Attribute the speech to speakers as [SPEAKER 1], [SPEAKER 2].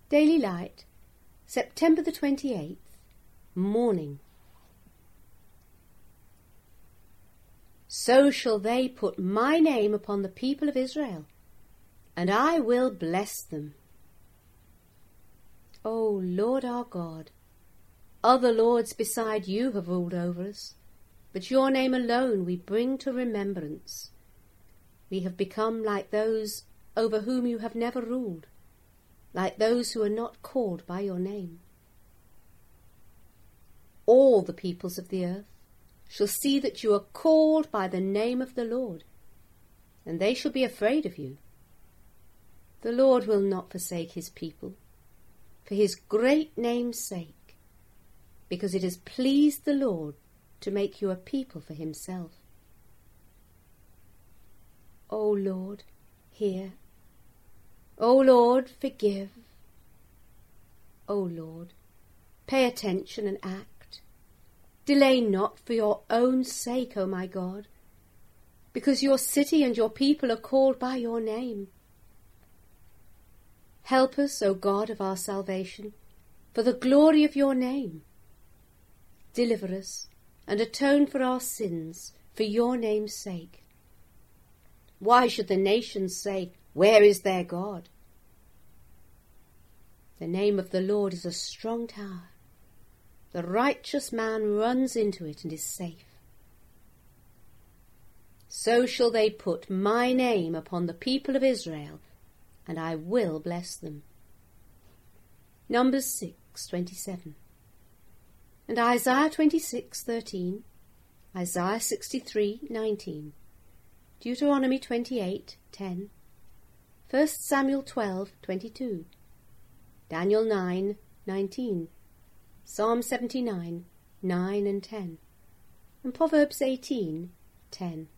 [SPEAKER 1] Daily Light, September the 28th, Morning. So shall they put my name upon the people of Israel, and I will bless them. O Lord our God, other lords beside you have ruled over us, but your name alone we bring to remembrance. We have become like those over whom you have never ruled, like those who are not called by your name. All the peoples of the earth shall see that you are called by the name of the Lord, and they shall be afraid of you. The Lord will not forsake his people, for his great name's sake, because it has pleased the Lord to make you a people for himself. O Lord, hear. O Lord, forgive. O Lord, pay attention and act. Delay not for your own sake, O my God, because your city and your people are called by your name. Help us, O God of our salvation, for the glory of your name. Deliver us and atone for our sins for your name's sake. Why should the nations say, "Where is their God?" The name of the Lord is a strong tower. The righteous man runs into it and is safe. So shall they put my name upon the people of Israel, and I will bless them. Numbers 6:27. And Isaiah 26:13, Isaiah 63:19, Deuteronomy 28:10, 1 Samuel 12:22, Daniel 9:19, Psalm 79:9 and 10, and Proverbs 18:10.